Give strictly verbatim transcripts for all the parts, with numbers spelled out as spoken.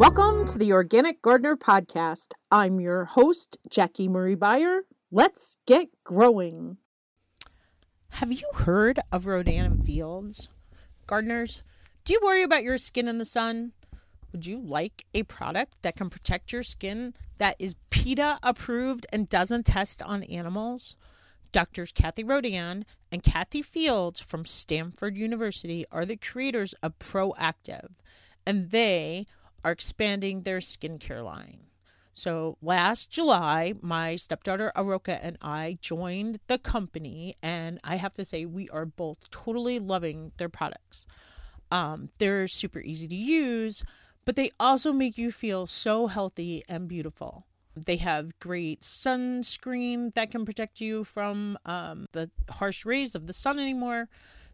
Welcome to the Organic Gardener Podcast. I'm your host, Jackie Marie Beyer. Let's get growing. Have you heard of Rodan and Fields? Gardeners, do you worry about your skin in the sun? Would you like a product that can protect your skin that is PETA approved and doesn't test on animals? Doctors Kathy Rodan and Kathy Fields from Stanford University are the creators of Proactive, and they are expanding their skincare line. So last July, my stepdaughter Aroka and I joined the company, and I have to say we are both totally loving their products. Um, they're super easy to use, but they also make you feel so healthy and beautiful. They have great sunscreen that can protect you from um, the harsh rays of the sun anymore.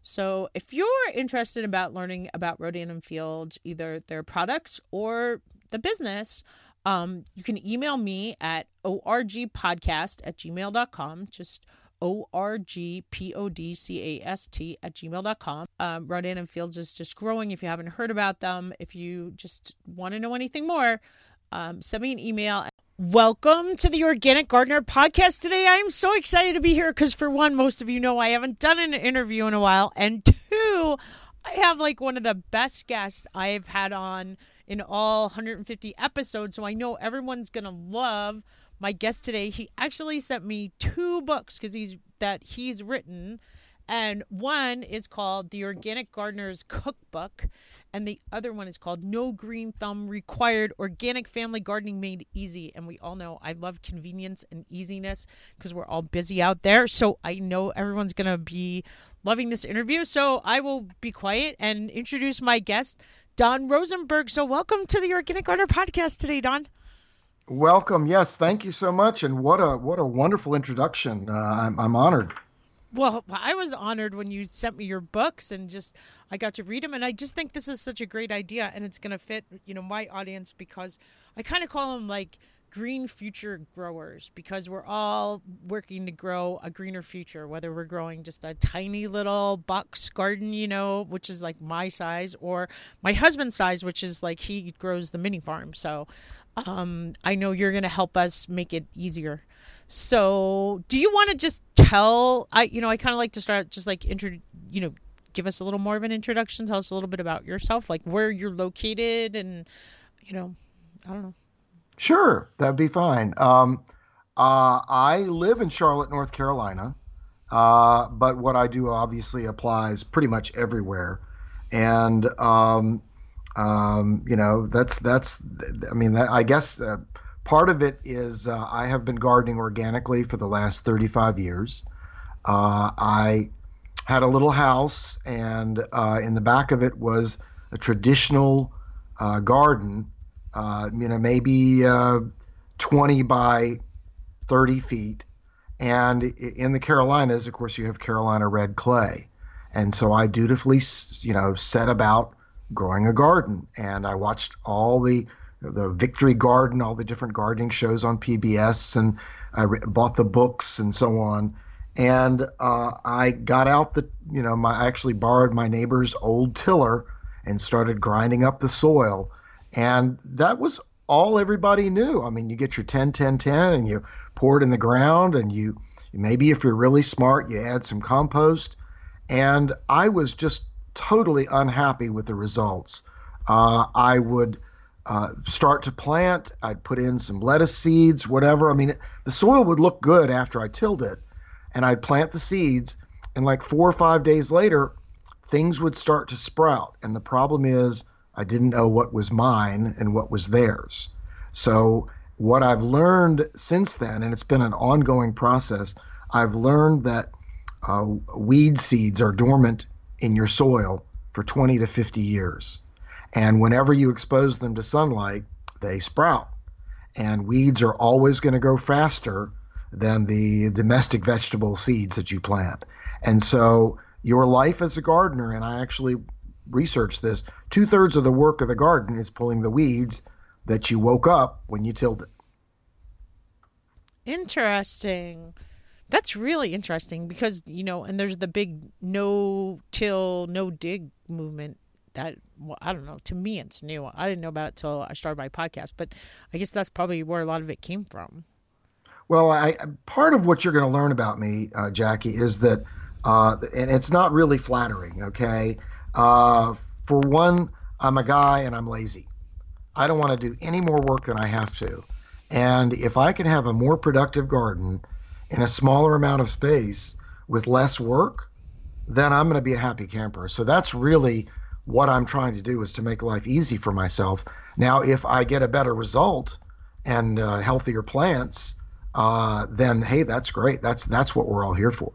So if you're interested about learning about Rodan and Fields, either their products or the business, um, you can email me at orgpodcast at gmail dot com. Just O R G P O D C A S T at gmail dot com. Um, Rodan and Fields is just growing. If you haven't heard about them, if you just want to know anything more, um, send me an email. Welcome to the Organic Gardener Podcast today. I'm so excited to be here because, for one, most of you know I haven't done an interview in a while. And two, I have like one of the best guests I've had on in all one hundred fifty episodes. So I know everyone's going to love my guest today. He actually sent me two books because he's that he's written. And one is called The Organic Gardener's Cookbook, and the other one is called No Green Thumb Required, Organic Family Gardening Made Easy. And we all know I love convenience and easiness because we're all busy out there. So I know everyone's going to be loving this interview. So I will be quiet and introduce my guest, Don Rosenberg. So welcome to the Organic Gardener Podcast today, Don. Welcome. Yes, thank you so much. And what a what a wonderful introduction. Uh, I'm, I'm honored. Well, I was honored when you sent me your books and just I got to read them. And I just think this is such a great idea, and it's going to fit, you know, my audience, because I kind of call them like green future growers, because we're all working to grow a greener future, whether we're growing just a tiny little box garden, you know, which is like my size, or my husband's size, which is like he grows the mini farm. So um, I know you're going to help us make it easier. So do you want to just tell, I, you know, I kind of like to start just like, intro, you know, give us a little more of an introduction. Tell us a little bit about yourself, like where you're located and, you know, I don't know. Sure. That'd be fine. Um, uh, I live in Charlotte, North Carolina. Uh, but what I do obviously applies pretty much everywhere. And, um, um, you know, that's, that's, I mean, that, I guess, uh, part of it is uh, I have been gardening organically for the last thirty-five years. Uh, I had a little house, and uh, in the back of it was a traditional uh, garden, uh, you know, maybe uh, twenty by thirty feet. And in the Carolinas, of course, you have Carolina red clay. And so I dutifully, you know, set about growing a garden. And I watched all the the Victory Garden, all the different gardening shows on P B S, and I re- bought the books and so on. And uh, I got out the, you know, my I actually borrowed my neighbor's old tiller and started grinding up the soil. And that was all everybody knew. I mean, you get your ten ten ten and you pour it in the ground, and you maybe, if you're really smart, you add some compost. And I was just totally unhappy with the results. Uh, I would Uh, start to plant. I'd put in some lettuce seeds, whatever. I mean, it, the soil would look good after I tilled it, and I'd plant the seeds, and like four or five days later, things would start to sprout. And the problem is I didn't know what was mine and what was theirs. So what I've learned since then, and it's been an ongoing process, I've learned that uh, weed seeds are dormant in your soil for twenty to fifty years. And whenever you expose them to sunlight, they sprout. And weeds are always going to grow faster than the domestic vegetable seeds that you plant. And so your life as a gardener, and I actually researched this, two thirds of the work of the garden is pulling the weeds that you woke up when you tilled it. Interesting. That's really interesting because, you know, and there's the big no till, no dig movement that, well, I don't know, to me it's new. I didn't know about it till I started my podcast, but I guess that's probably where a lot of it came from. Well, I part of what you're going to learn about me, uh, Jackie, is that, uh, and it's not really flattering, okay? Uh, for one, I'm a guy and I'm lazy. I don't want to do any more work than I have to. And if I can have a more productive garden in a smaller amount of space with less work, then I'm going to be a happy camper. So that's really what I'm trying to do, is to make life easy for myself. Now, if I get a better result and uh, healthier plants, uh, then hey, that's great. That's that's what we're all here for.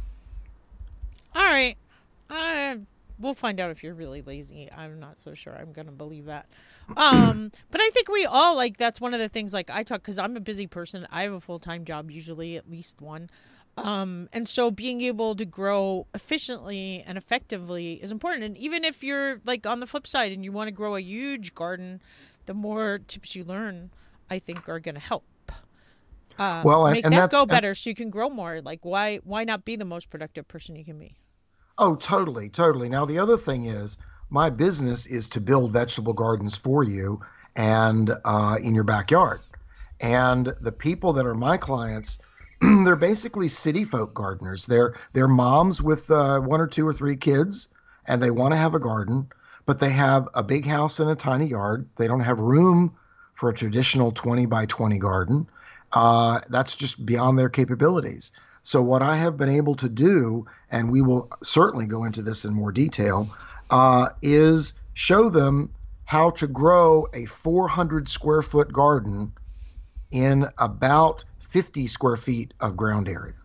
All right. Uh, we'll find out if you're really lazy. I'm not so sure I'm going to believe that. Um, but I think we all, like, that's one of the things, like, I talk, because I'm a busy person. I have a full-time job, usually at least one. Um, and so being able to grow efficiently and effectively is important. And even if you're, like, on the flip side and you want to grow a huge garden, the more tips you learn, I think, are going to help. Uh, well, make and that that's, go better so you can grow more. Like, why why not be the most productive person you can be? Oh, totally, totally. Now, the other thing is, my business is to build vegetable gardens for you and uh, in your backyard. And the people that are my clients, they're basically city folk gardeners. They're they're moms with uh, one or two or three kids, and they want to have a garden, but they have a big house and a tiny yard. They don't have room for a traditional twenty by twenty garden. Uh, that's just beyond their capabilities. So what I have been able to do, and we will certainly go into this in more detail, uh, is show them how to grow a four hundred square foot garden in about fifty square feet of ground area.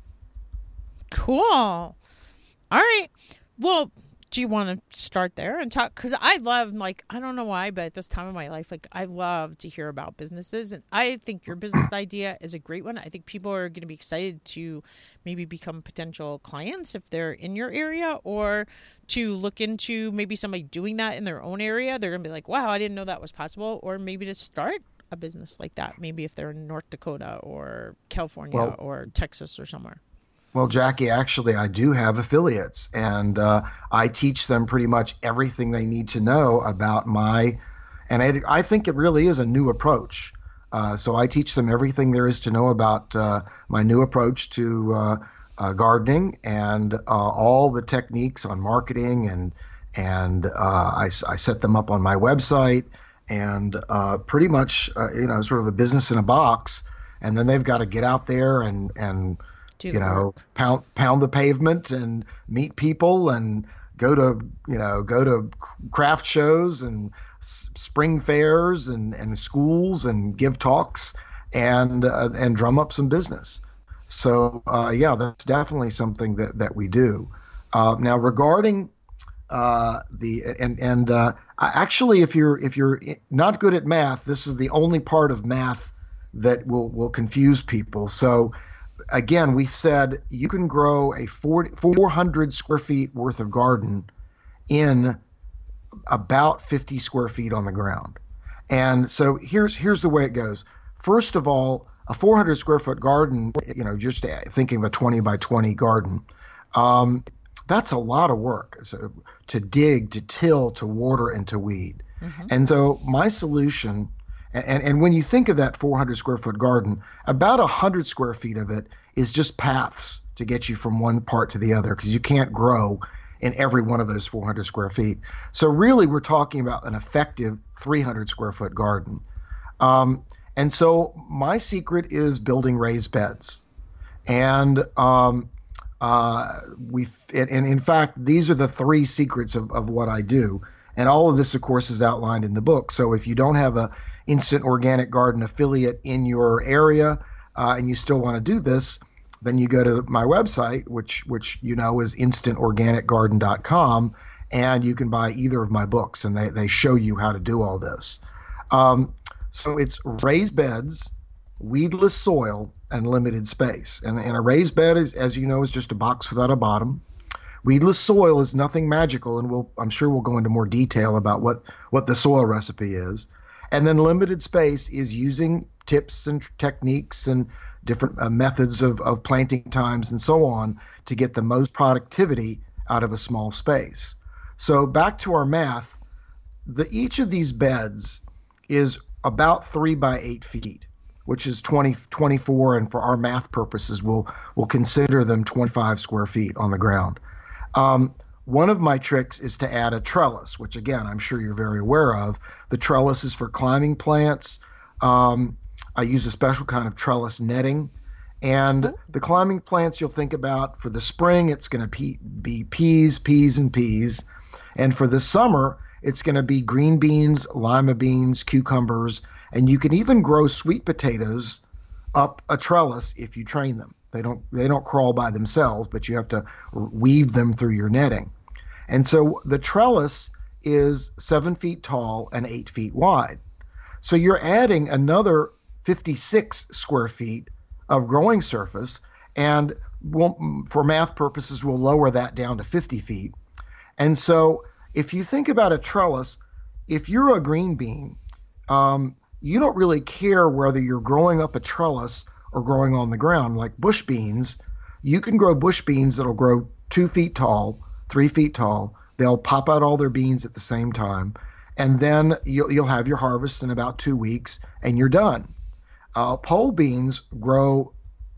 Cool. All right. Well, do you want to start there and talk? Because I love, like, I don't know why, but at this time of my life, like, I love to hear about businesses. And I think your business idea is a great one. I think people are going to be excited to maybe become potential clients if they're in your area, or to look into maybe somebody doing that in their own area. They're going to be like, wow, I didn't know that was possible. Or maybe to start a business like that, maybe if they're in North Dakota or California well, or Texas or somewhere. Well, Jackie, actually, I do have affiliates, and uh, I teach them pretty much everything they need to know about my, and I, I think it really is a new approach. Uh, so I teach them everything there is to know about uh, my new approach to uh, uh, gardening, and uh, all the techniques on marketing, and and uh, I, I set them up on my website, and uh, pretty much, uh, you know, sort of a business in a box, and then they've got to get out there and and. Do you know, work. pound pound the pavement and meet people and go to, you know, go to craft shows and s- spring fairs and, and schools and give talks and uh, and drum up some business. So uh, yeah, that's definitely something that, that we do. Uh, now regarding uh, the and and uh, actually, if you're if you're not good at math, this is the only part of math that will will confuse people. So. Again, we said you can grow a four hundred square feet worth of garden in about fifty square feet on the ground. And so here's here's the way it goes. First of all, a four hundred square foot garden, you know, just thinking of a twenty by twenty garden, um, that's a lot of work. So to dig, to till, to water, and to weed. Mm-hmm. And so my solution. And, and when you think of that four hundred square foot garden, about one hundred square feet of it is just paths to get you from one part to the other, because you can't grow in every one of those four hundred square feet. So really, we're talking about an effective three hundred square foot garden. Um, and so my secret is building raised beds. And um, uh, we, and, and in fact, these are the three secrets of, of what I do. And all of this, of course, is outlined in the book. So if you don't have a Instant Organic Garden affiliate in your area, uh, and you still want to do this, then you go to my website, which which you know is instant organic garden dot com, and you can buy either of my books, and they, they show you how to do all this. Um, so it's raised beds, weedless soil, and limited space. And, and a raised bed, is, as you know, is just a box without a bottom. Weedless soil is nothing magical, and we'll I'm sure we'll go into more detail about what, what the soil recipe is. And then limited space is using tips and techniques and different uh, methods of, of planting times and so on to get the most productivity out of a small space. So back to our math, the each of these beds is about three by eight feet, which is twenty, twenty-four, and for our math purposes, we'll we'll consider them twenty-five square feet on the ground. Um, one of my tricks is to add a trellis, which again, I'm sure you're very aware of. The trellis is for climbing plants. Um, I use a special kind of trellis netting. And the climbing plants you'll think about for the spring, it's going to pe- be peas, peas, and peas. And for the summer, it's going to be green beans, lima beans, cucumbers, and you can even grow sweet potatoes up a trellis if you train them. They don't they don't crawl by themselves, but you have to weave them through your netting. And so the trellis is seven feet tall and eight feet wide. So you're adding another fifty-six square feet of growing surface, and we'll, for math purposes, we'll lower that down to fifty feet. And so if you think about a trellis, if you're a green bean, um, you don't really care whether you're growing up a trellis or growing on the ground. Like bush beans, you can grow bush beans that'll grow two feet tall, three feet tall. They'll pop out all their beans at the same time. And then you'll, you'll have your harvest in about two weeks and you're done. Uh, pole beans grow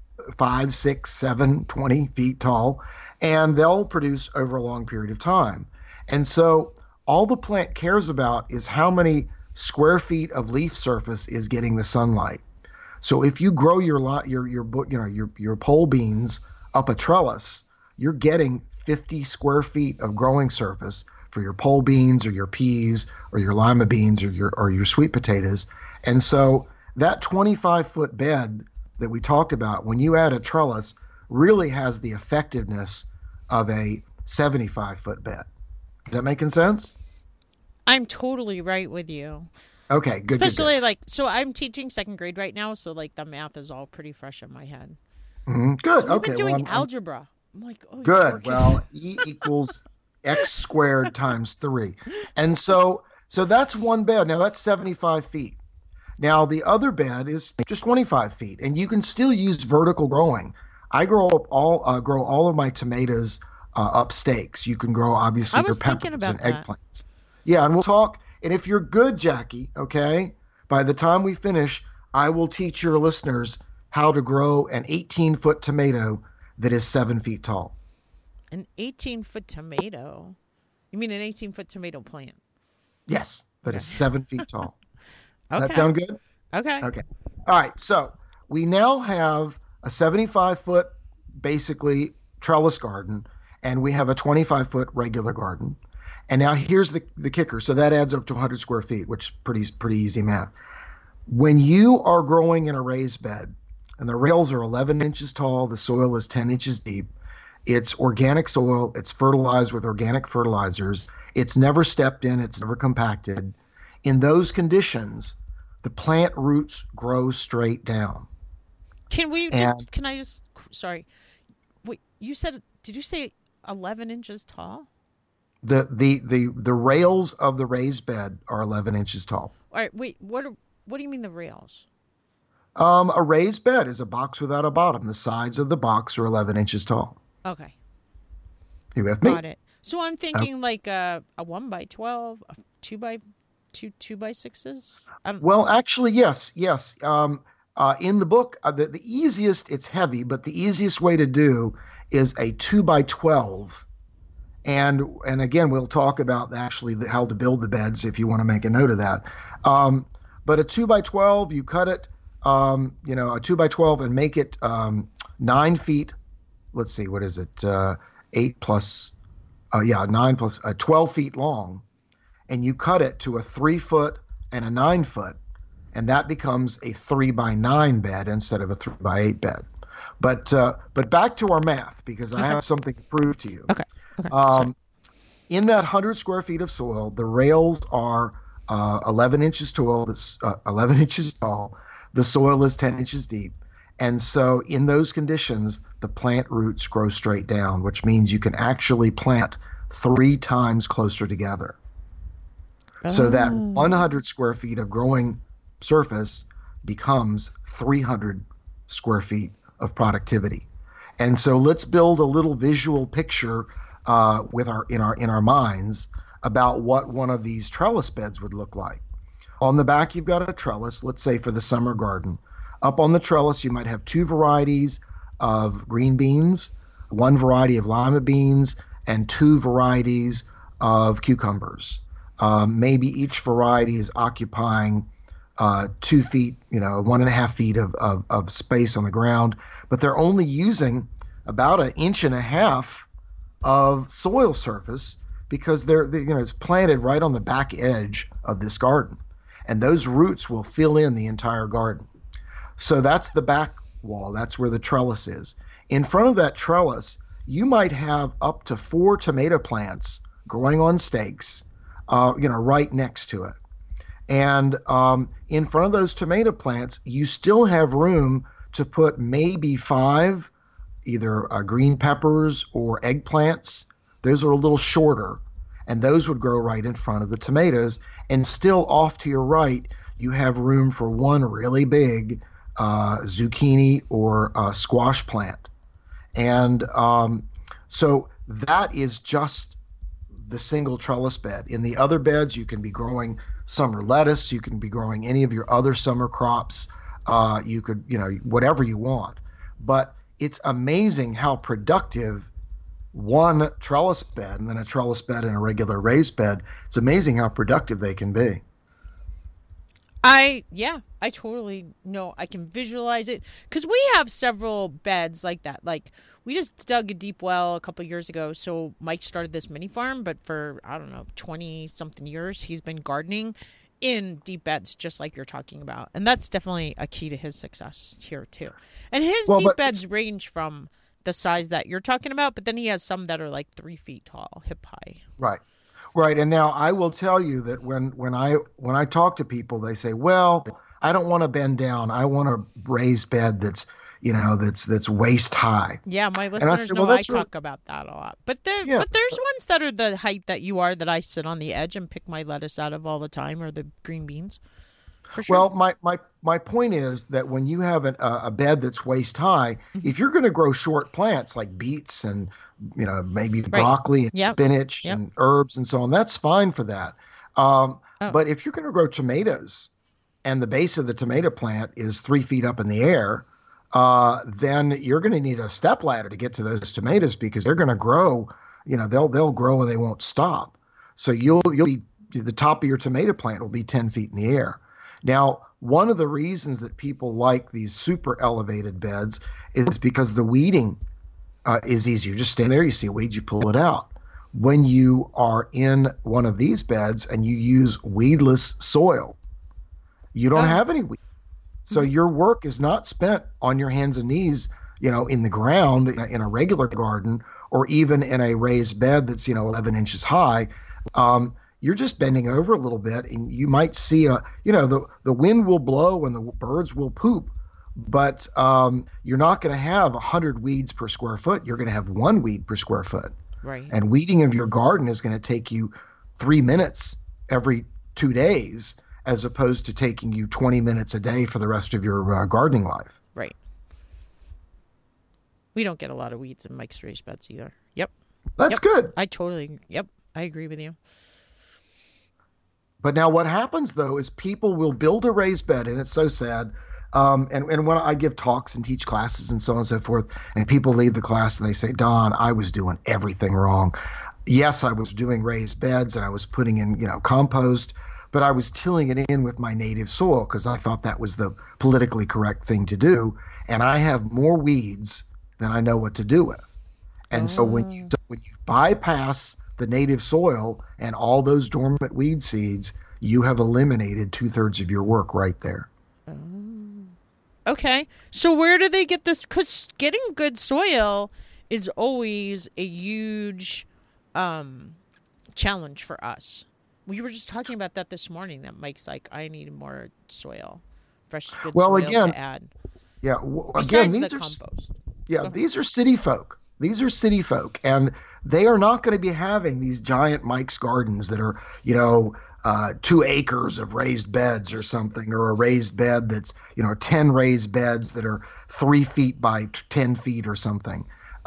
five, six, seven, twenty feet tall, and they'll produce over a long period of time. And so all the plant cares about is how many square feet of leaf surface is getting the sunlight. So if you grow your lot, your your you know your your pole beans up a trellis, you're getting fifty square feet of growing surface for your pole beans or your peas or your lima beans or your or your sweet potatoes. And so that twenty-five foot bed that we talked about, when you add a trellis, really has the effectiveness of a seventy-five foot bed. Is that making sense? I'm totally right with you. Okay, good. Especially good, good. like, so I'm teaching second grade right now, so like the math is all pretty fresh in my head. Mm-hmm. Good. So we've okay. been doing well, I'm, algebra. I'm like, oh, good. Well, E equals x squared times three, and so so that's one bed. Now that's seventy-five feet. Now the other bed is just twenty-five feet, and you can still use vertical growing. I grow up all uh, grow all of my tomatoes uh, up stakes. You can grow obviously I was your peppers thinking about and that. eggplants. Yeah, and we'll talk. And if you're good, Jackie, okay, by the time we finish, I will teach your listeners how to grow an eighteen foot tomato that is seven feet tall. An eighteen foot tomato? You mean an eighteen foot tomato plant? Yes, that is seven feet tall. Okay. Does that sound good? Okay. Okay. All right. So we now have a seventy-five foot, basically, trellis garden, and we have a twenty-five foot regular garden. And now here's the, the kicker. So that adds up to one hundred square feet, which is pretty, pretty easy math. When you are growing in a raised bed, and the rails are eleven inches tall, the soil is ten inches deep, it's organic soil, it's fertilized with organic fertilizers, it's never stepped in, it's never compacted. In those conditions, the plant roots grow straight down. Can we just, And- can I just, sorry. Wait, you said, did you say eleven inches tall? The, the, the, the rails of the raised bed are eleven inches tall. All right, wait, what are, what do you mean the rails? Um, a raised bed is a box without a bottom. The sides of the box are eleven inches tall. Okay. You with me? Got it. So I'm thinking like a, a one by twelve, a two by two, two by sixes. I don't, Well, actually, yes, yes. Um, uh, in the book, uh, the, the easiest, it's heavy, but the easiest way to do is a two by twelve. And and again, we'll talk about actually the, how to build the beds if you want to make a note of that. Um, but a two by twelve, you cut it, um, you know, a two by twelve and make it um, nine feet. Let's see, what is it? Uh, eight plus, uh, yeah, nine plus uh, twelve feet long. And you cut it to a three foot and a nine foot. And that becomes a three by nine bed instead of a three by eight bed. But uh, but back to our math, because I Okay. have something to prove to you. okay. Okay. Um, in that one hundred square feet of soil, the rails are uh, eleven inches tall. That's uh, eleven inches tall. The soil is ten inches deep, and so in those conditions, the plant roots grow straight down, which means you can actually plant three times closer together. So that one hundred square feet of growing surface becomes three hundred square feet of productivity. And so let's build a little visual picture uh, with our in our in our minds about what one of these trellis beds would look like. On the back, you've got a trellis, let's say for the summer garden. Up on the trellis, you might have two varieties of green beans, one variety of lima beans, and two varieties of cucumbers. Um, maybe each variety is occupying uh, two feet, you know, one and a half feet of, of, of space on the ground, but they're only using about an inch and a half of soil surface because they're, they're, you know, it's planted right on the back edge of this garden. And those roots will fill in the entire garden. So that's the back wall. That's where the trellis is. In front of that trellis, you might have up to four tomato plants growing on stakes, uh, you know, right next to it. And um, in front of those tomato plants, you still have room to put maybe five either uh, green peppers or eggplants. Those are a little shorter, and those would grow right in front of the tomatoes. And still off to your right, you have room for one really big uh, zucchini or uh, squash plant. And um, so that is just the single trellis bed. In the other beds, you can be growing summer lettuce. You can be growing any of your other summer crops. Uh, you could, you know, whatever you want. But it's amazing how productive one trellis bed and then a trellis bed and a regular raised bed. It's amazing how productive they can be. I, yeah, I totally know. I can visualize it because we have several beds like that. Like we just dug a deep well a couple years ago. So Mike started this mini farm, but for, I don't know, twenty something years, he's been gardening in deep beds, just like you're talking about. And that's definitely a key to his success here too. And his well, deep but, beds range from the size that you're talking about, but then he has some that are like three feet tall, hip high. Right. Right. And now I will tell you that when, when I when I talk to people, they say, well, I don't want to bend down. I want a raised bed that's, you know, that's that's waist high. Yeah, my listeners I said, know well, I talk really... about that a lot. But there, yeah. but there's ones that are the height that you are that I sit on the edge and pick my lettuce out of all the time, or the green beans. For sure. Well, my, my, my point is that when you have an, a, a bed that's waist high, mm-hmm. if you're going to grow short plants like beets and, you know, maybe right. broccoli and yep. spinach yep. and herbs and so on, that's fine for that. Um, oh. But if you're going to grow tomatoes and the base of the tomato plant is three feet up in the air, uh, then you're going to need a step ladder to get to those tomatoes because they're going to grow, you know, they'll they'll grow and they won't stop. So you'll you'll be the top of your tomato plant will be ten feet in the air. Now, one of the reasons that people like these super elevated beds is because the weeding uh, is easy. You just stand there, you see a weed, you pull it out. When you are in one of these beds and you use weedless soil, you don't oh. have any weed. So mm-hmm. your work is not spent on your hands and knees, you know, in the ground in a, in a regular garden or even in a raised bed that's, you know, eleven inches high. Um, You're just bending over a little bit and you might see a, you know, the, the wind will blow and the birds will poop, but um, you're not going to have a hundred weeds per square foot. You're going to have one weed per square foot. Right. And weeding of your garden is going to take you three minutes every two days, as opposed to taking you twenty minutes a day for the rest of your uh, gardening life. Right. We don't get a lot of weeds in Mike's raised beds either. Yep. That's yep. good. I totally, yep. I agree with you. But now what happens, though, is people will build a raised bed, and it's so sad. Um, and, and when I give talks and teach classes and so on and so forth, and people leave the class and they say, Don, I was doing everything wrong. Yes, I was doing raised beds and I was putting in, you know, compost, but I was tilling it in with my native soil because I thought that was the politically correct thing to do. And I have more weeds than I know what to do with. And oh. so when you when you bypass the native soil and all those dormant weed seeds, you have eliminated two thirds of your work right there. Oh. Okay. So where do they get this? Because getting good soil is always a huge um, challenge for us. We were just talking about that this morning, that Mike's like, I need more soil, fresh, good well, soil again, to add. Yeah. Well, Besides again, these the are, compost. Yeah, these are city folk. These are city folk, and they are not going to be having these giant Mike's Gardens that are, you know, uh, two acres of raised beds or something, or a raised bed that's, you know, ten raised beds that are three feet by ten feet or something.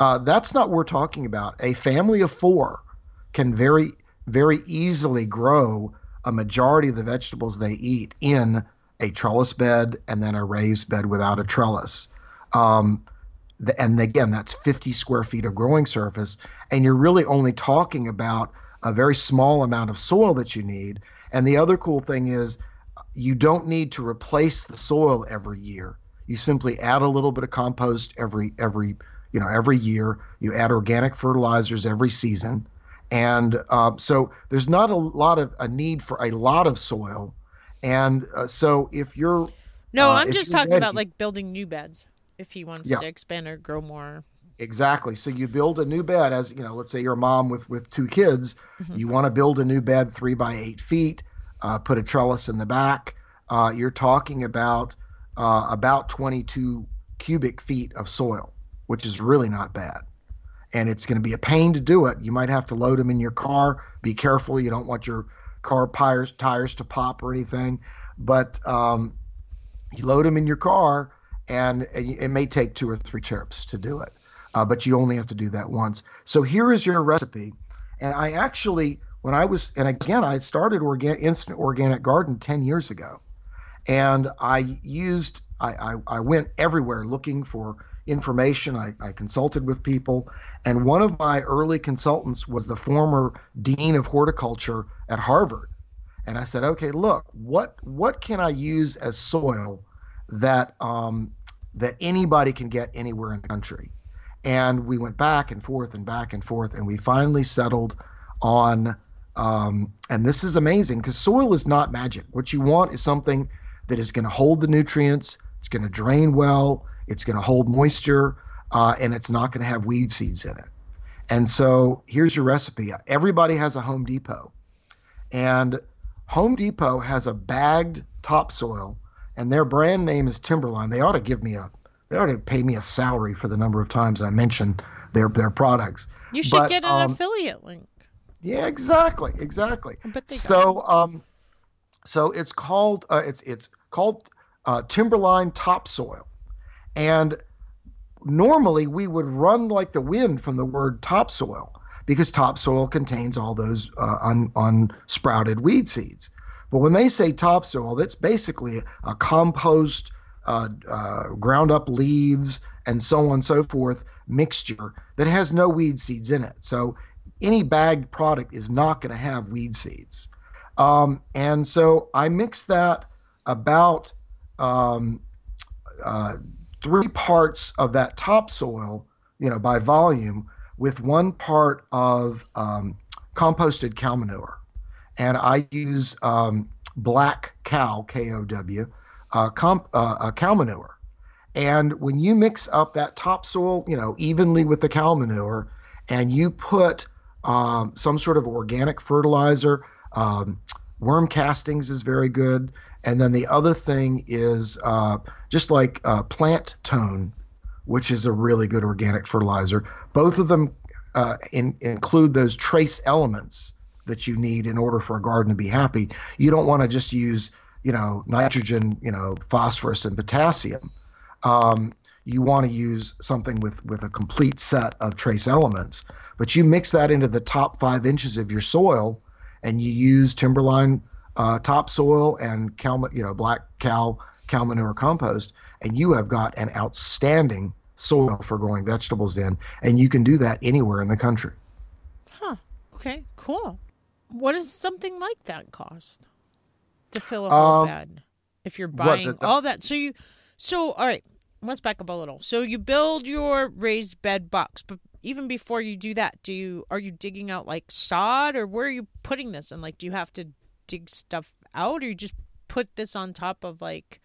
Uh, that's not what we're talking about. A family of four can very, very easily grow a majority of the vegetables they eat in a trellis bed and then a raised bed without a trellis. Um, the, and again, that's fifty square feet of growing surface. And you're really only talking about a very small amount of soil that you need. And the other cool thing is you don't need to replace the soil every year. You simply add a little bit of compost every every you know every year. You add organic fertilizers every season, and uh, so there's not a lot of a need for a lot of soil. And uh, so if you're no, uh, I'm just talking ready, about like building new beds if he wants yeah. to expand or grow more. Exactly. So you build a new bed, as you know. Let's say you're a mom with with two kids. Mm-hmm. You want to build a new bed three by eight feet. Uh, put a trellis in the back. Uh, you're talking about uh, about twenty-two cubic feet of soil, which is really not bad. And it's going to be a pain to do it. You might have to load them in your car. Be careful. You don't want your car tires, tires to pop or anything. But um, you load them in your car, and it may take two or three trips to do it. Uh, but you only have to do that once. So here is your recipe. And I actually, when I was, and again, I started organ, Instant Organic Garden ten years ago. And I used, I, I, I went everywhere looking for information. I, I consulted with people. And one of my early consultants was the former dean of horticulture at Harvard. And I said, okay, look, what what can I use as soil that um, that anybody can get anywhere in the country? And we went back and forth and back and forth, and we finally settled on, um, and this is amazing because soil is not magic. What you want is something that is going to hold the nutrients, it's going to drain well, it's going to hold moisture, uh, and it's not going to have weed seeds in it. And so here's your recipe. Everybody has a Home Depot, and Home Depot has a bagged topsoil, and their brand name is Timberline. They ought to give me a They ought to pay me a salary for the number of times I mentioned their their products. You should but, get an um, affiliate link. Yeah, exactly, exactly. But they so, don't. um, so it's called uh, it's it's called uh, Timberline topsoil, and normally we would run like the wind from the word topsoil because topsoil contains all those uh, un, unsprouted weed seeds. But when they say topsoil, that's basically a compost. Uh, uh, ground up leaves and so on and so forth mixture that has no weed seeds in it. So any bagged product is not going to have weed seeds. Um, and so I mix that about um, uh, three parts of that topsoil, you know, by volume, with one part of um, composted cow manure. And I use um, black cow, K O W, Uh, comp, uh, uh, cow manure. And when you mix up that topsoil, you know, evenly with the cow manure, and you put um, some sort of organic fertilizer, um, worm castings is very good. And then the other thing is uh, just like uh, plant tone, which is a really good organic fertilizer. Both of them uh, in, include those trace elements that you need in order for a garden to be happy. You don't want to just use you know, nitrogen, you know, phosphorus and potassium. Um, you want to use something with, with a complete set of trace elements, but you mix that into the top five inches of your soil, and you use Timberline uh, topsoil and cow, you know, black cow cow manure compost, and you have got an outstanding soil for growing vegetables in, and you can do that anywhere in the country. Huh. Okay. Cool. What does something like that cost? To fill a Um, whole bed, if you're buying what, the, the, all that. So you, so all right, let's back up a little. So you build your raised bed box, but even before you do that, do you are you digging out like sod, or where are you putting this? And like, do you have to dig stuff out, or you just put this on top of like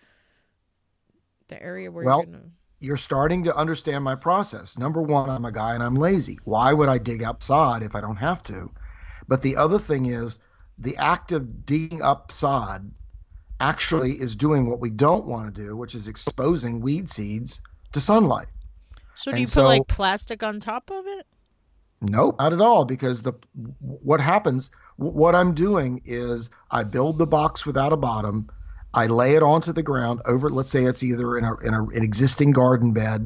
the area where well, you're gonna? You're starting to understand my process. Number one, I'm a guy and I'm lazy. Why would I dig up sod if I don't have to? But the other thing is, the act of digging up sod actually is doing what we don't want to do, which is exposing weed seeds to sunlight. So do and you put so, like plastic on top of it? Nope, not at all. Because the what happens, what I'm doing is I build the box without a bottom. I lay it onto the ground over, let's say it's either in a in a, an existing garden bed,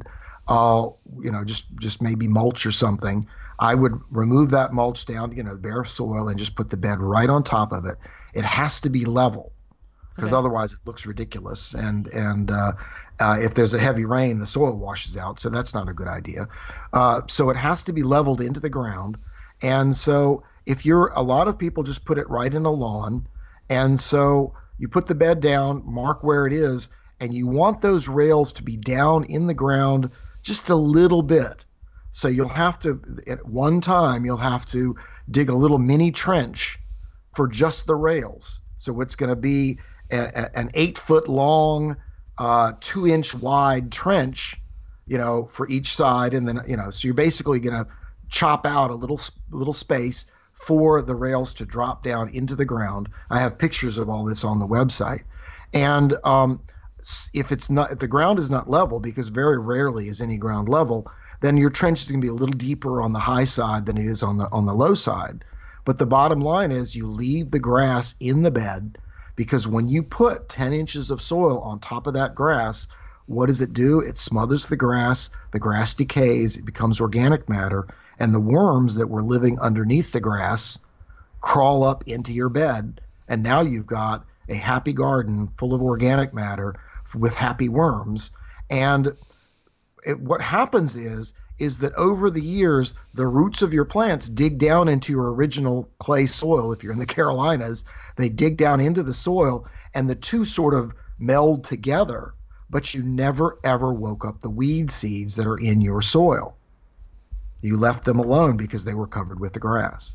uh, you know, just just maybe mulch or something. I would remove that mulch down, you know, bare soil, and just put the bed right on top of it. It has to be level, because Okay. otherwise it looks ridiculous. And and uh, uh, if there's a heavy rain, the soil washes out, so that's not a good idea. Uh, so it has to be leveled into the ground. And so if you're a lot of people just put it right in a lawn, and so you put the bed down, mark where it is, and you want those rails to be down in the ground just a little bit. So you'll have to, at one time, you'll have to dig a little mini trench for just the rails. So it's going to be a, a, an eight foot long, uh, two inch wide trench, you know, for each side. And then, you know, so you're basically going to chop out a little, little space for the rails to drop down into the ground. I have pictures of all this on the website. And um, if it's not, if the ground is not level, because very rarely is any ground level, then your trench is going to be a little deeper on the high side than it is on the on the low side. But the bottom line is you leave the grass in the bed, because when you put ten inches of soil on top of that grass, what does it do? It smothers the grass, the grass decays, it becomes organic matter, and the worms that were living underneath the grass crawl up into your bed, and now you've got a happy garden full of organic matter with happy worms. And it, what happens is is that over the years, the roots of your plants dig down into your original clay soil. If you're in the Carolinas, they dig down into the soil, and the two sort of meld together, but you never, ever woke up the weed seeds that are in your soil. You left them alone because they were covered with the grass.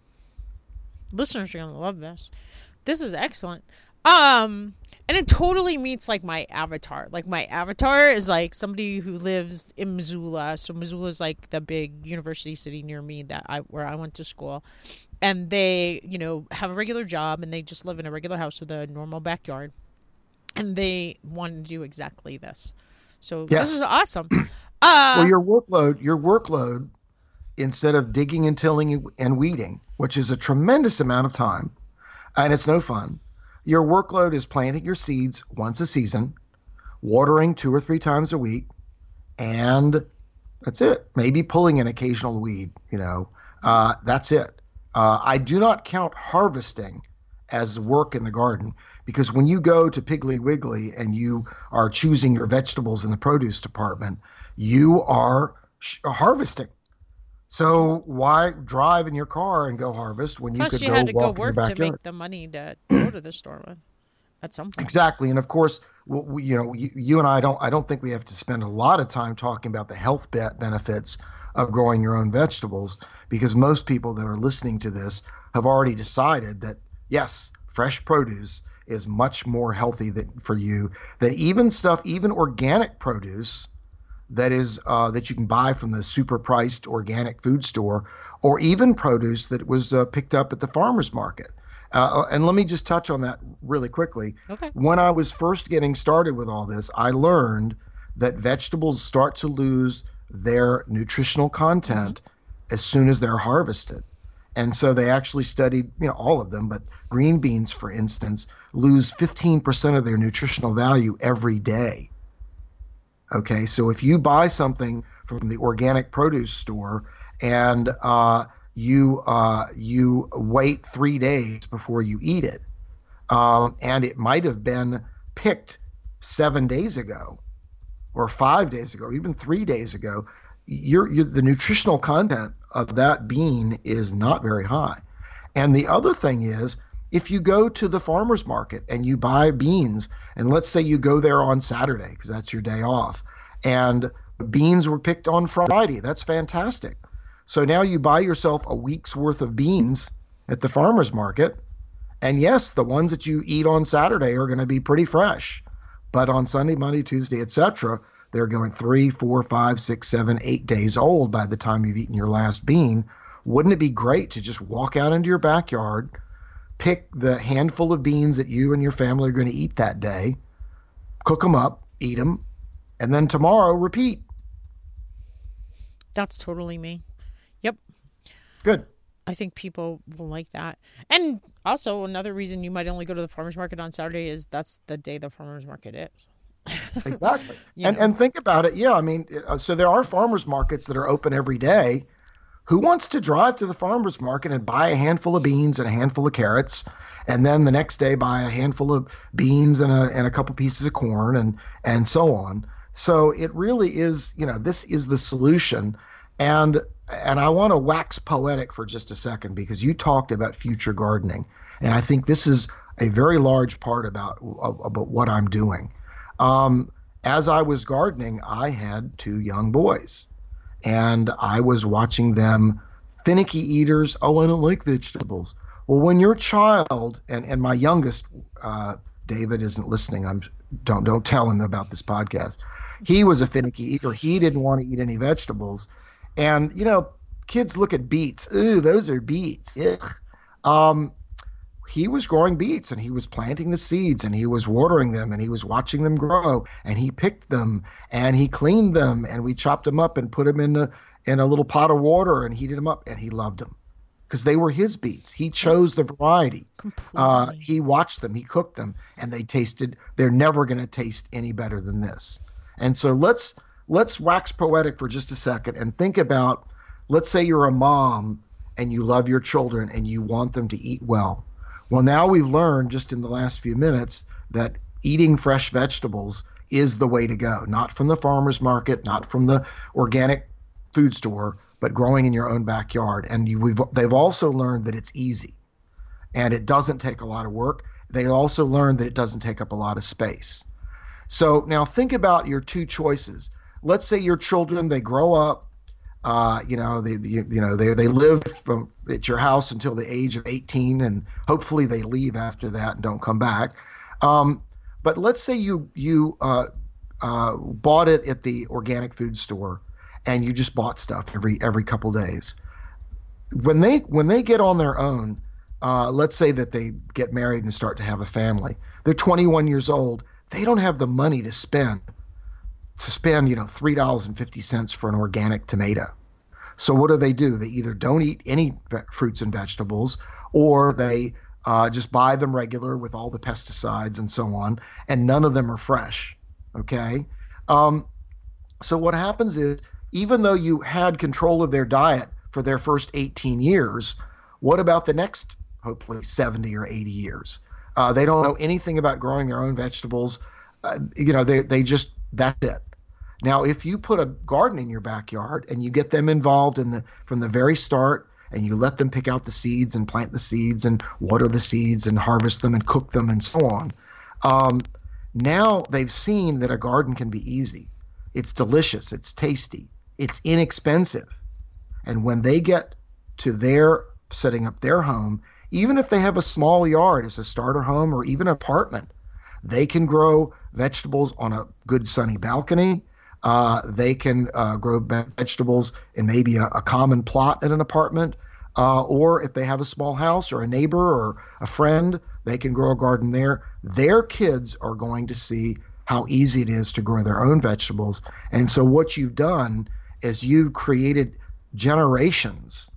Listeners are going to love this. This is excellent. Um, and it totally meets like my avatar. Like my avatar is like somebody who lives in Missoula. So Missoula is like the big university city near me that I where I went to school. And they, you know, have a regular job, and they just live in a regular house with a normal backyard. And they want to do exactly this. So Yes. this is awesome. Uh, Well, your workload, your workload, instead of digging and tilling and weeding, which is a tremendous amount of time, and it's no fun, your workload is planting your seeds once a season, watering two or three times a week, and that's it. Maybe pulling an occasional weed, you know, uh, that's it. Uh, I do not count harvesting as work in the garden, because when you go to Piggly Wiggly and you are choosing your vegetables in the produce department, you are sh- harvesting. So why drive in your car and go harvest when you plus, could you go had to go walk in your work to backyard? make the money to go to the store with at some point. Exactly, and of course, we, we- you know, you, you and I don't. I don't think we have to spend a lot of time talking about the health be- benefits of growing your own vegetables, because most people that are listening to this have already decided that yes, fresh produce is much more healthy than, for you than even stuff, even organic produce that is uh, that you can buy from the super priced organic food store, or even produce that was uh, picked up at the farmer's market. Uh, and let me just touch on that really quickly. Okay. When I was first getting started with all this, I learned that vegetables start to lose their nutritional content mm-hmm. as soon as they're harvested. And so they actually studied, you know, all of them, but green beans, for instance, lose fifteen percent of their nutritional value every day. Okay, so if you buy something from the organic produce store and uh, you uh, you wait three days before you eat it, um, and it might have been picked seven days ago, or five days ago, or even three days ago, you're, you're, the nutritional content of that bean is not very high. And the other thing is, if you go to the farmer's market and you buy beans, and let's say you go there on Saturday because that's your day off, and beans were picked on Friday, that's fantastic. So now you buy yourself a week's worth of beans at the farmer's market, and yes, the ones that you eat on Saturday are going to be pretty fresh, but on Sunday, Monday, Tuesday, et cetera, they're going three, four, five, six, seven, eight days old by the time you've eaten your last bean. Wouldn't it be great to just walk out into your backyard, pick the handful of beans that you and your family are going to eat that day, cook them up, eat them, and then tomorrow repeat? That's totally me. Yep. Good. I think people will like that. And also another reason you might only go to the farmer's market on Saturday is that's the day the farmer's market is. Exactly. you And know. and think about it. Yeah, I mean, uh, so there are farmers markets that are open every day. Who wants to drive to the farmers market and buy a handful of beans and a handful of carrots, and then the next day buy a handful of beans and a and a couple pieces of corn and and so on. So it really is, you know, this is the solution. And and I want to wax poetic for just a second because you talked about future gardening, and I think this is a very large part about about what I'm doing. Um, as I was gardening, I had two young boys, and I was watching them, finicky eaters. Oh, I don't like vegetables. Well, when your child and and my youngest, uh, David isn't listening. I'm don't don't tell him about this podcast. He was a finicky eater. He didn't want to eat any vegetables, and you know, kids look at beets. Ooh, those are beets. Ugh. Um, he was growing beets and he was planting the seeds and he was watering them and he was watching them grow and he picked them and he cleaned them and we chopped them up and put them in a in a little pot of water and heated them up, and he loved them because they were his beets. He chose the variety. Uh, Completely. he watched them, he cooked them, and they tasted. They're never going to taste any better than this. And so let's let's wax poetic for just a second and think about. Let's say you're a mom and you love your children and you want them to eat well. Well, now we've learned just in the last few minutes that eating fresh vegetables is the way to go. Not from the farmer's market, not from the organic food store, but growing in your own backyard. And you, we've, they've also learned that it's easy and it doesn't take a lot of work. They also learned that it doesn't take up a lot of space. So now think about your two choices. Let's say your children, they grow up, uh, you know, they, you, you know, they, they live from at your house until the age of eighteen, and hopefully they leave after that and don't come back. Um, but let's say you, you, uh, uh, bought it at the organic food store and you just bought stuff every, every couple days. When they, when they get on their own, uh, let's say that they get married and start to have a family, they're twenty-one years old. They don't have the money to spend to spend, you know, three dollars and fifty cents for an organic tomato. So what do they do? They either don't eat any ve- fruits and vegetables, or they uh, just buy them regular with all the pesticides and so on, and none of them are fresh. Okay. Um, so what happens is, even though you had control of their diet for their first eighteen years, what about the next, hopefully seventy or eighty years? Uh, they don't know anything about growing their own vegetables. Uh, you know, they they just, that's it. Now, if you put a garden in your backyard and you get them involved in the from the very start, and you let them pick out the seeds and plant the seeds and water the seeds and harvest them and cook them and so on, um, now they've seen that a garden can be easy. It's delicious. It's tasty. It's inexpensive. And when they get to their setting up their home, even if they have a small yard as a starter home or even an apartment, they can grow vegetables on a good sunny balcony. Uh, they can uh, grow be- vegetables in maybe a, a common plot in an apartment. Uh, or if they have a small house or a neighbor or a friend, they can grow a garden there. Their kids are going to see how easy it is to grow their own vegetables. And so what you've done is you've created generations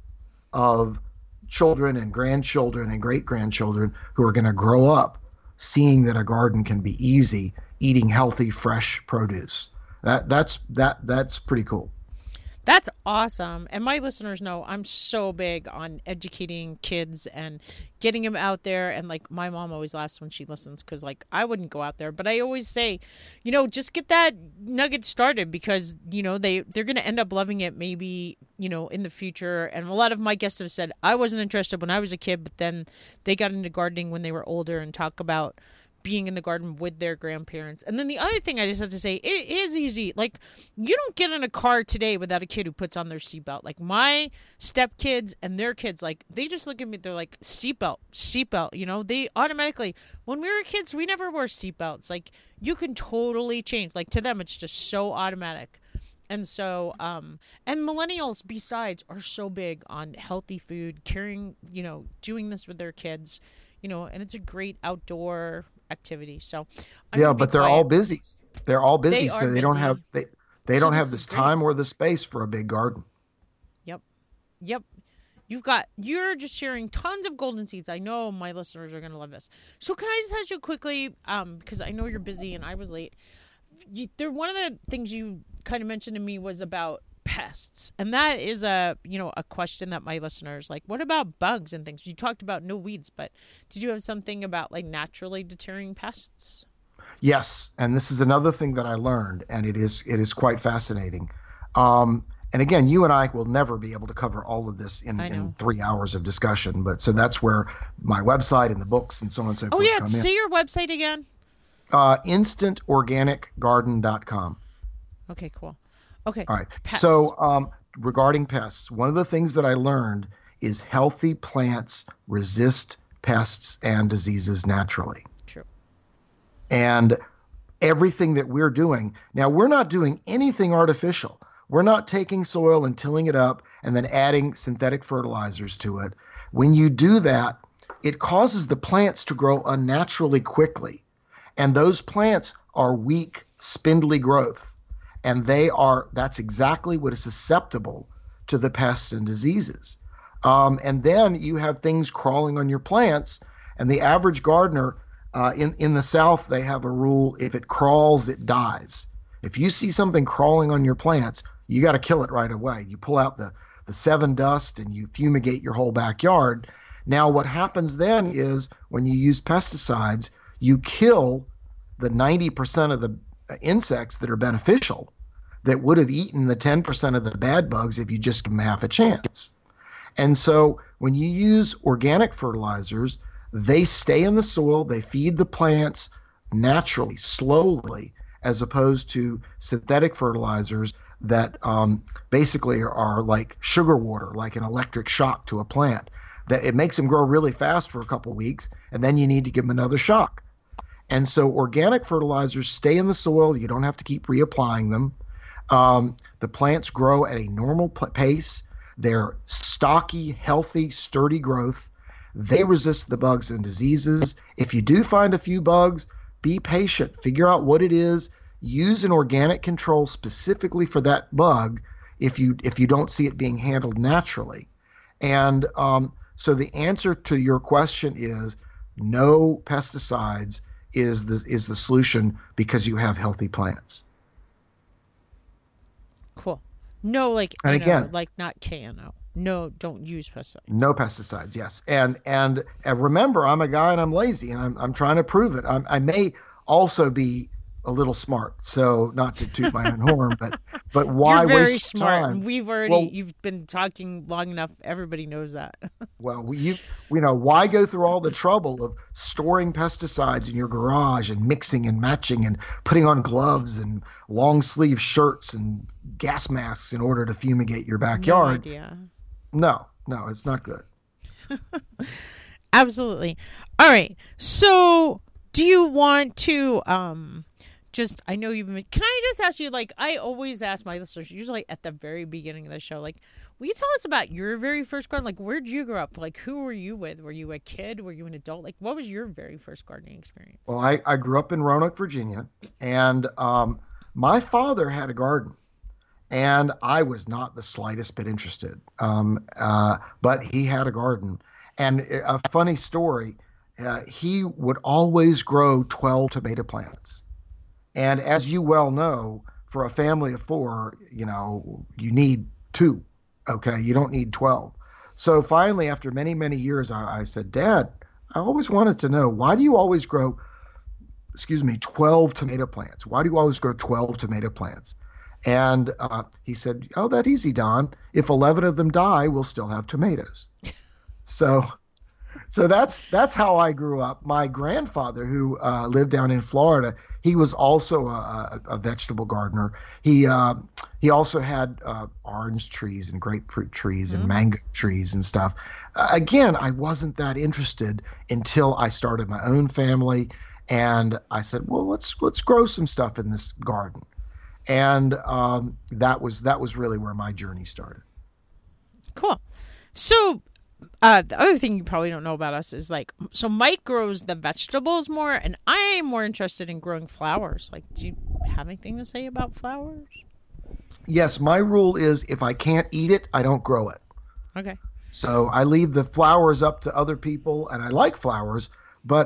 of children and grandchildren and great-grandchildren who are going to grow up seeing that a garden can be easy, eating healthy, fresh produce. That that's that that's pretty cool. That's awesome. And my listeners know I'm so big on educating kids and getting them out there. And like my mom always laughs when she listens because like I wouldn't go out there. But I always say, you know, just get that nugget started because, you know, they, they're going to end up loving it maybe, you know, in the future. And a lot of my guests have said I wasn't interested when I was a kid, but then they got into gardening when they were older and talk about being in the garden with their grandparents. And then the other thing I just have to say, it is easy. Like, you don't get in a car today without a kid who puts on their seatbelt. Like, my stepkids and their kids, like, they just look at me, they're like, seatbelt, seatbelt, you know? They automatically, when we were kids, we never wore seatbelts. Like, you can totally change. Like, to them, it's just so automatic. And so, um, and millennials, besides, are so big on healthy food, caring, you know, doing this with their kids, you know, and it's a great outdoor activity. So I'm yeah, but they're quiet. all busy. They're all busy, They so are they don't busy. have they they So don't this have is this great. time or the space for a big garden. Yep. Yep. You've got, you're just sharing tons of golden seeds. I know my listeners are going to love this. So can I just ask you quickly, um, because I know you're busy and I was late. you, there, one of the things you kind of mentioned to me was about pests, and that is a you know a question that my listeners like. What about bugs and things? You talked about no weeds, but did you have something about like naturally deterring pests? Yes, and this is another thing that I learned, and it is it is quite fascinating. Um, and again, you and I will never be able to cover all of this in, in three hours of discussion. But so that's where my website and the books and so on and so oh, forth yeah, come say in. your website again. Uh, instant organic garden dot com. Okay, cool. Okay. All right. Pests. So um, regarding pests, one of the things that I learned is healthy plants resist pests and diseases naturally. True. And everything that we're doing now, we're not doing anything artificial. We're not taking soil and tilling it up and then adding synthetic fertilizers to it. When you do that, it causes the plants to grow unnaturally quickly. And those plants are weak, spindly growth. And they are, that's exactly what is susceptible to the pests and diseases. Um, and then you have things crawling on your plants, and the average gardener uh, in, in the South, they have a rule: if it crawls, it dies. If you see something crawling on your plants, you got to kill it right away. You pull out the, the Sevin dust and you fumigate your whole backyard. Now, what happens then is when you use pesticides, you kill the ninety percent of the insects that are beneficial that would have eaten the ten percent of the bad bugs if you just give them half a chance. And so when you use organic fertilizers, they stay in the soil, they feed the plants naturally, slowly, as opposed to synthetic fertilizers that um, basically are, are like sugar water, like an electric shock to a plant. That it makes them grow really fast for a couple of weeks, and then you need to give them another shock. And so organic fertilizers stay in the soil. You don't have to keep reapplying them. Um, the plants grow at a normal p- pace. They're stocky, healthy, sturdy growth. They resist the bugs and diseases. If you do find a few bugs, be patient. Figure out what it is. Use an organic control specifically for that bug if you if you don't see it being handled naturally. And um, so the answer to your question is no pesticides is the is the solution because you have healthy plants. Cool. No, like and N O, again, like not K N O. No, don't use pesticides. No pesticides. Yes, and and, and remember, I'm a guy and I'm lazy, and I'm I'm trying to prove it. I'm, I may also be a little smart, so not to toot my own horn, but but why You're very waste smart. time? We've already well, you've been talking long enough. Everybody knows that. well, we, you you know why go through all the trouble of storing pesticides in your garage and mixing and matching and putting on gloves and long sleeve shirts and gas masks in order to fumigate your backyard? No idea. No, no, it's not good. Absolutely. All right. So, do you want to um just I know you've been can I just ask you, like, I always ask my listeners usually at the very beginning of the show, like, will you tell us about your very first garden? Like, where'd you grow up? Like, who were you with? Were you a kid? Were you an adult? Like, what was your very first gardening experience? Well, I, I grew up in Roanoke, Virginia, and um, my father had a garden. And I was not the slightest bit interested, um, uh, but he had a garden. And a funny story, uh, he would always grow twelve tomato plants. And as you well know, for a family of four, you know, you need two, okay? You don't need twelve. So finally, after many, many years, I, I said, Dad, I always wanted to know, why do you always grow, excuse me, twelve tomato plants? Why do you always grow twelve tomato plants? And uh, he said, oh, that's easy, Don. If eleven of them die, we'll still have tomatoes. so so that's that's how I grew up. My grandfather, who uh, lived down in Florida, he was also a, a, a vegetable gardener. He uh, he also had uh, orange trees and grapefruit trees and mm-hmm. mango trees and stuff. Uh, again, I wasn't that interested until I started my own family. And I said, well, let's let's grow some stuff in this garden. And um, that was that was really where my journey started. Cool. So uh, the other thing you probably don't know about us is, like, so Mike grows the vegetables more, and I'm more interested in growing flowers. Like, do you have anything to say about flowers? Yes, my rule is if I can't eat it, I don't grow it. Okay. So I leave the flowers up to other people, and I like flowers, but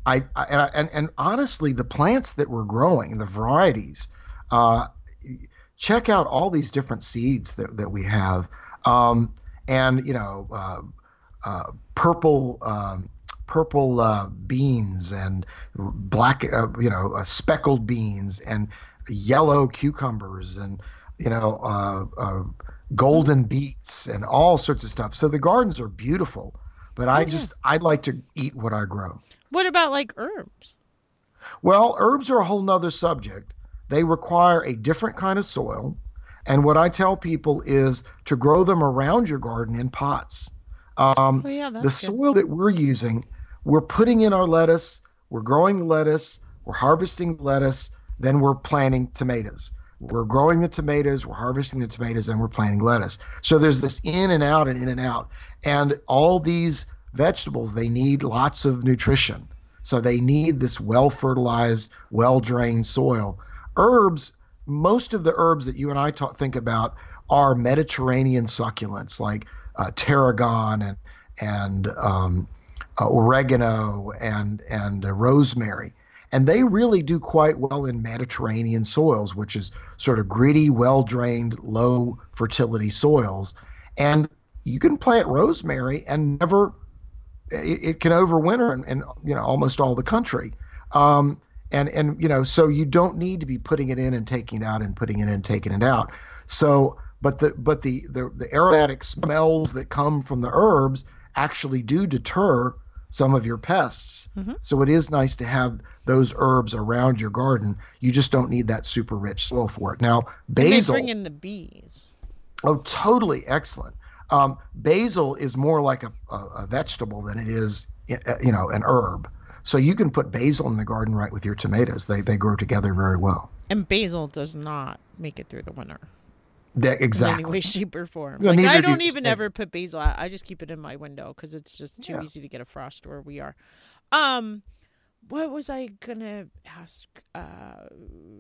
I, I, and, I and and honestly, the plants that we're growing, the varieties, uh, check out all these different seeds that, that we have, um, and you know, uh, uh, purple um, purple uh, beans and black, uh, you know, uh, speckled beans and yellow cucumbers and you know, uh, uh, golden beets and all sorts of stuff. So the gardens are beautiful, but I yeah. just I'd like to eat what I grow. What about like herbs? Well, herbs are a whole nother subject. They require a different kind of soil. And what I tell people is to grow them around your garden in pots. Um, oh, yeah, that's the good. soil that we're using, we're putting in our lettuce, we're growing lettuce, we're harvesting lettuce, then we're planting tomatoes. We're growing the tomatoes, we're harvesting the tomatoes, and we're planting lettuce. So there's this in and out and in and out. And all these vegetables, they need lots of nutrition. So they need this well-fertilized, well-drained soil. Herbs, most of the herbs that you and I talk, think about are Mediterranean succulents like uh, tarragon and and um, uh, oregano and and uh, rosemary. And they really do quite well in Mediterranean soils, which is sort of gritty, well-drained, low fertility soils. And you can plant rosemary and never, it, it can overwinter in, in you know almost all the country. Um, and and you know so you don't need to be putting it in and taking it out and putting it in and taking it out. So but the but the the, the aromatic smells that come from the herbs actually do deter some of your pests. Mm-hmm. So it is nice to have those herbs around your garden. You just don't need that super rich soil for it. Now, basil. And they bring in the bees. Oh, totally excellent. Um, basil is more like a, a, a vegetable than it is, you know, an herb. So you can put basil in the garden right with your tomatoes. They they grow together very well. And basil does not make it through the winter. That, exactly. In any way, shape, or form. Yeah, like I don't do even ever put basil out. I just keep it in my window because it's just too yeah. easy to get a frost where we are. Um, what was I gonna ask? Uh,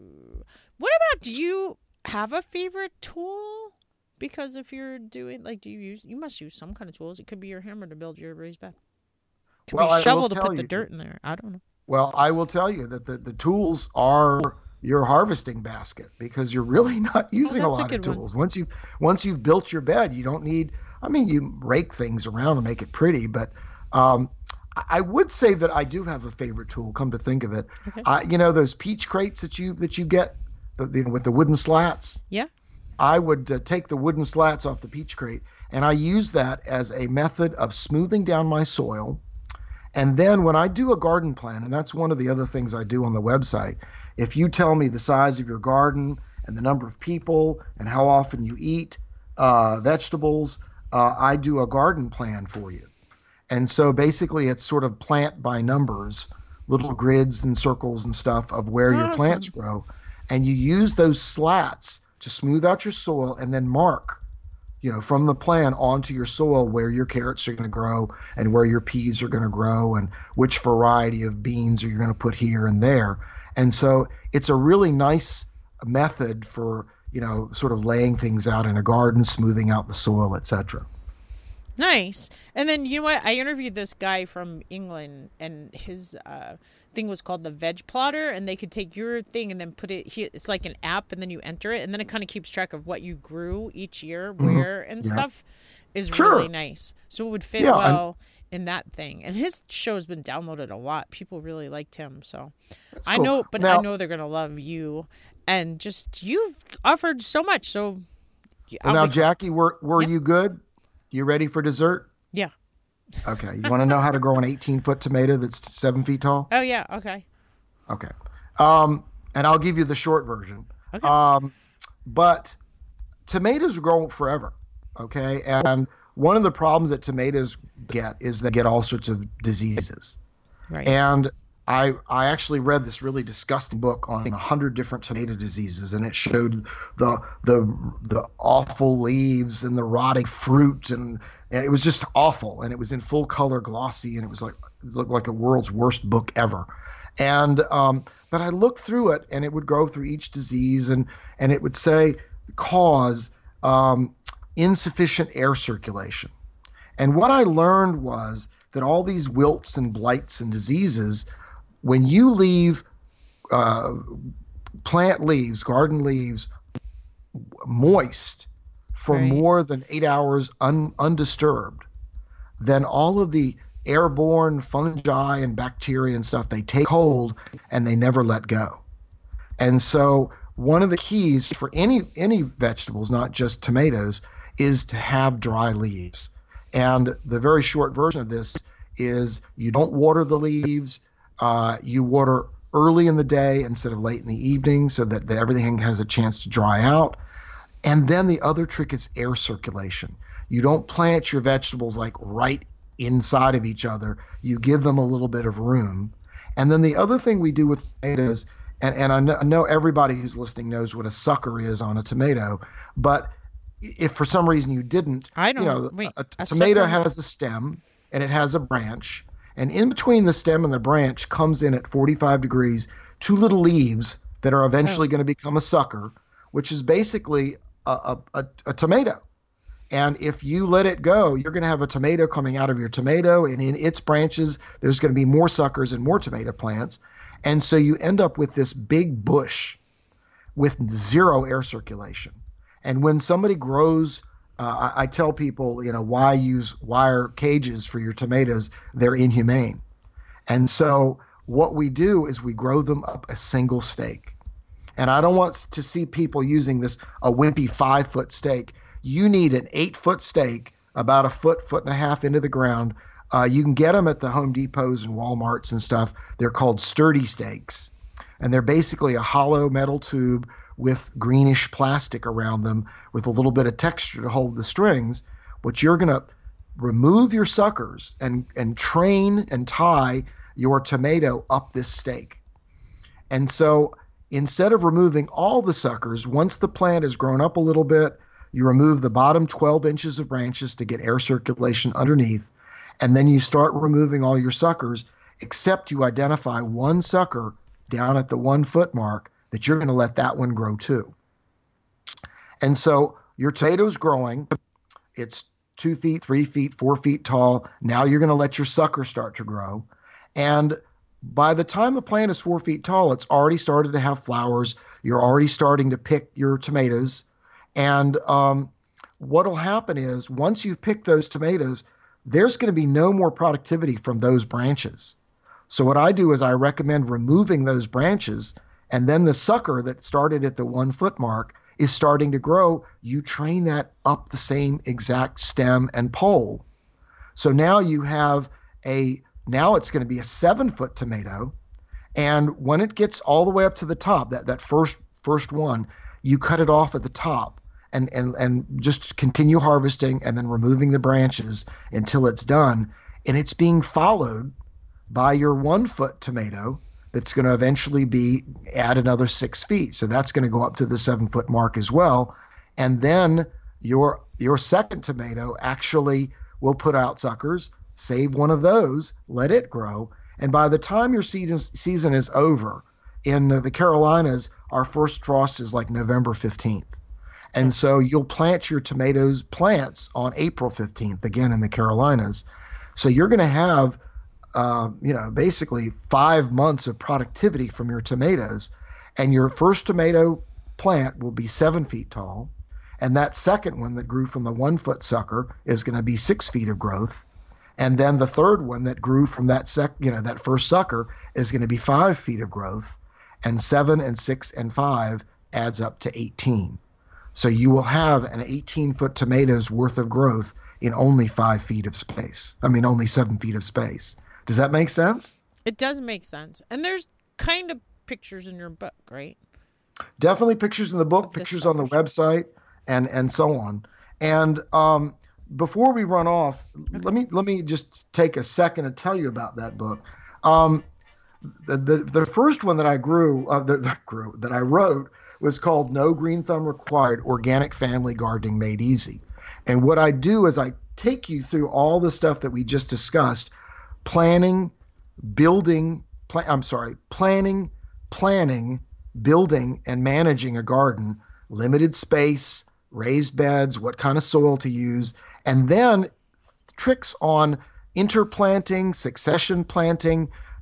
what about, do you have a favorite tool? Because if you're doing, like, do you use, you must use some kind of tools. It could be your hammer to build your raised bed. It could well, be a I shovel will to tell put the you dirt that, in there. I don't know. Well, I will tell you that the, the tools are your harvesting basket because you're really not using oh, a lot a of tools. One. Once you once you've built your bed, you don't need. I mean, you rake things around to make it pretty, but um, I would say that I do have a favorite tool. Come to think of it, okay. I, you know those peach crates that you that you get the, the, with the wooden slats. Yeah. I would uh, take the wooden slats off the peach crate, and I use that as a method of smoothing down my soil. And then when I do a garden plan, and that's one of the other things I do on the website, if you tell me the size of your garden and the number of people and how often you eat uh, vegetables, uh, I do a garden plan for you. And so basically it's sort of plant by numbers, little grids and circles and stuff of where awesome. your plants grow. And you use those slats to smooth out your soil and then mark, you know, from the plan onto your soil where your carrots are going to grow and where your peas are going to grow and which variety of beans are you going to put here and there. And so it's a really nice method for, you know, sort of laying things out in a garden, smoothing out the soil, et cetera. Nice. And then, you know what? I interviewed this guy from England, and his uh, thing was called the Veg Plotter, and they could take your thing and then put it here. It's like an app, and then you enter it, and then it kind of keeps track of what you grew each year, where, mm-hmm. and yeah. stuff is sure. really nice. So it would fit yeah, well I'm... in that thing. And his show's been downloaded a lot. People really liked him. So That's I cool. know, but now, I know they're going to love you. And just, you've offered so much. So well, now, be... Jackie, were, were yeah. you good? You ready for dessert? Yeah. Okay. You want to know how to grow an eighteen-foot tomato that's seven feet tall? Oh, yeah. Okay. Okay. Um, and I'll give you the short version. Okay. Um, but tomatoes grow forever, okay? And one of the problems that tomatoes get is they get all sorts of diseases. Right. And I I actually read this really disgusting book on a hundred different tomato diseases, and it showed the the the awful leaves and the rotting fruit, and, and it was just awful. And it was in full color, glossy, and it was like it looked like a world's worst book ever. And um, but I looked through it, and it would go through each disease, and and it would say cause um, insufficient air circulation. And what I learned was that all these wilts and blights and diseases when you leave uh, plant leaves, garden leaves, moist for Right. more than eight hours un, undisturbed, then all of the airborne fungi and bacteria and stuff, they take hold and they never let go. And so one of the keys for any any vegetables, not just tomatoes, is to have dry leaves. And the very short version of this is you don't water the leaves. Uh, you water early in the day instead of late in the evening so that, that everything has a chance to dry out. And then the other trick is air circulation. You don't plant your vegetables like right inside of each other. You give them a little bit of room. And then the other thing we do with tomatoes, and, and I, know, I know everybody who's listening knows what a sucker is on a tomato, but if for some reason you didn't, I don't you know, wait, a, a tomato sucker? has a stem and it has a branch. And in between the stem and the branch comes in at forty-five degrees two little leaves that are eventually Oh. going to become a sucker, which is basically a, a, a, a tomato. And if you let it go, you're going to have a tomato coming out of your tomato, and in its branches, there's going to be more suckers and more tomato plants. And so you end up with this big bush with zero air circulation. And when somebody grows, uh, I, I tell people, you know, why use wire cages for your tomatoes? They're inhumane. And so what we do is we grow them up a single stake. And I don't want to see people using this a wimpy five foot stake. You need an eight foot stake, about a foot, foot and a half into the ground. Uh, you can get them at the Home Depots and Walmarts and stuff. They're called sturdy stakes. And they're basically a hollow metal tube with greenish plastic around them with a little bit of texture to hold the strings. But you're going to remove your suckers and, and train and tie your tomato up this stake. And so instead of removing all the suckers, once the plant has grown up a little bit, you remove the bottom twelve inches of branches to get air circulation underneath, and then you start removing all your suckers, except you identify one sucker down at the one foot mark that you're going to let that one grow too. And so your tomato's growing. It's two feet, three feet, four feet tall. Now you're going to let your sucker start to grow. And by the time the plant is four feet tall, it's already started to have flowers. You're already starting to pick your tomatoes. And um, what'll happen is once you've picked those tomatoes, there's going to be no more productivity from those branches. So what I do is I recommend removing those branches, and then the sucker that started at the one foot mark is starting to grow. You train that up the same exact stem and pole. So now you have a, now it's going to be a seven foot tomato. And when it gets all the way up to the top, that, that first, first one, you cut it off at the top and, and, and just continue harvesting and then removing the branches until it's done. And it's being followed by your one foot tomato that's going to eventually be add another six feet. So that's going to go up to the seven foot mark as well. And then your your second tomato actually will put out suckers, save one of those, let it grow. And by the time your season, season is over, in the Carolinas, our first frost is like November fifteenth. And so you'll plant your tomatoes plants on April fifteenth, again in the Carolinas. So you're going to have Uh, you know, basically five months of productivity from your tomatoes, and your first tomato plant will be seven feet tall, and that second one that grew from the one foot sucker is going to be six feet of growth, and then the third one that grew from that sec, you know, that first sucker is going to be five feet of growth, and seven and six and five adds up to eighteen. So you will have an eighteen foot tomatoes worth of growth in only five feet of space. I mean, only seven feet of space. Does that make sense? It does make sense. And there's kind of pictures in your book, right? Definitely pictures in the book, Of the pictures on the suckers. website, and and so on. And um, before we run off, let me let me just take a second to tell you about that book. Um, the, the the first one that I grew, uh, that, that grew that I wrote was called "No Green Thumb Required: Organic Family Gardening Made Easy." And what I do is I take you through all the stuff that we just discussed. Planning, building, pla- I'm sorry, planning, planning, building, and managing a garden, limited space, raised beds, what kind of soil to use, and then tricks on interplanting, succession planting,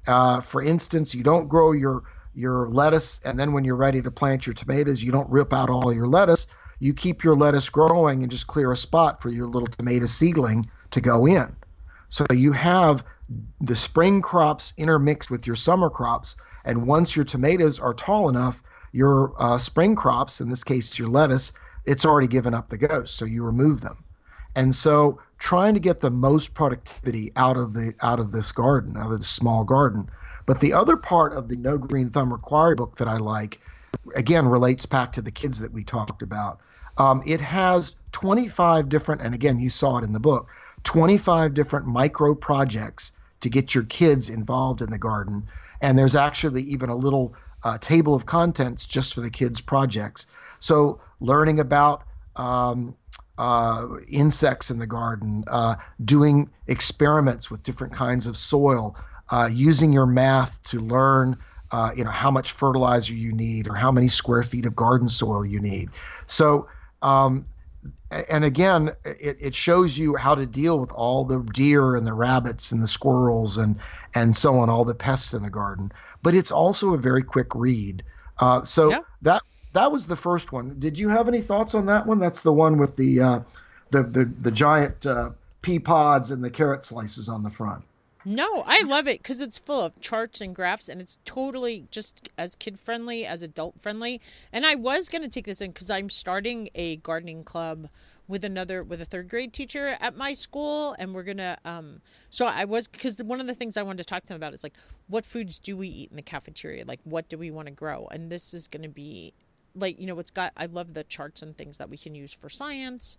Uh, for instance, you don't grow your your lettuce, and then when you're ready to plant your tomatoes, you don't rip out all your lettuce. You keep your lettuce growing and just clear a spot for your little tomato seedling to go in. So you have the spring crops intermixed with your summer crops, and once your tomatoes are tall enough, your uh, spring crops, in this case your lettuce, it's already given up the ghost, so you remove them. And so trying to get the most productivity out of the out of this garden, out of this small garden. But the other part of the No Green Thumb Required book that I like, again, relates back to the kids that we talked about. Um, it has twenty-five different, and again, you saw it in the book, twenty-five different micro projects to get your kids involved in the garden. And there's actually even a little uh, table of contents just for the kids' projects. So learning about um, uh, insects in the garden, uh, doing experiments with different kinds of soil, uh, using your math to learn uh, you know, how much fertilizer you need or how many square feet of garden soil you need. So um, and again, it, it shows you how to deal with all the deer and the rabbits and the squirrels and and so on, all the pests in the garden. But it's also a very quick read. Uh, so yeah. that that was the first one. Did you have any thoughts on that one? That's the one with the uh, the, the the giant uh, pea pods and the carrot slices on the front. No, I love it because it's full of charts and graphs, and it's totally just as kid-friendly as adult-friendly. And I was going to take this in because I'm starting a gardening club with another, with a third grade teacher at my school, and we're going to, um, so I was, because one of the things I wanted to talk to them about is, like, what foods do we eat in the cafeteria? Like, what do we want to grow? And this is going to be, like, you know, it's got, I love the charts and things that we can use for science.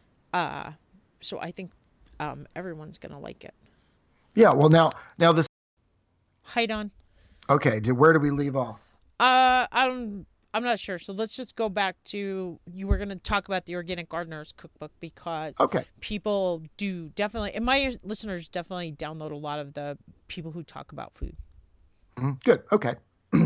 Uh, so I think um, everyone's going to like it. Yeah, well, now, now this. Height on. Okay, did, where do we leave off? Uh, I'm, I'm not sure. So let's just go back to, you were going to talk about the Organic Gardener's Cookbook because okay. people do definitely, and my listeners definitely download a lot of the people who talk about food. Mm-hmm. Good, okay.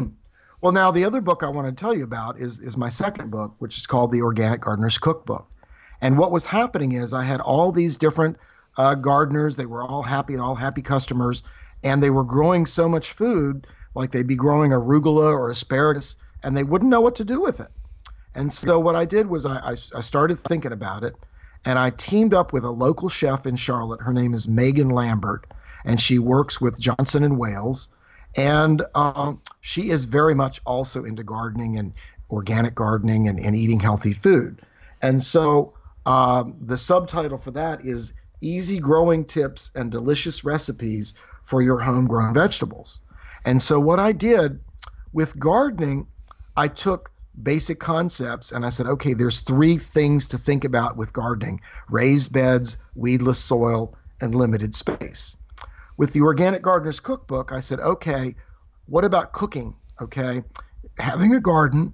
Well, now the other book I want to tell you about is, is my second book, which is called the Organic Gardener's Cookbook. And what was happening is I had all these different Uh, gardeners. They were all happy, all happy customers, and they were growing so much food, like they'd be growing arugula or asparagus, and they wouldn't know what to do with it. And so what I did was I, I, I started thinking about it, and I teamed up with a local chef in Charlotte. Her name is Megan Lambert, and she works with Johnson and Wales, and um, she is very much also into gardening and organic gardening and, and eating healthy food. And so um, the subtitle for that is Easy Growing Tips and Delicious Recipes for Your Homegrown Vegetables. And so what I did with gardening, I took basic concepts and I said, okay, there's three things to think about with gardening: raised beds, weedless soil, and limited space. With the Organic Gardener's Cookbook, I said, okay, what about cooking? Okay, having a garden,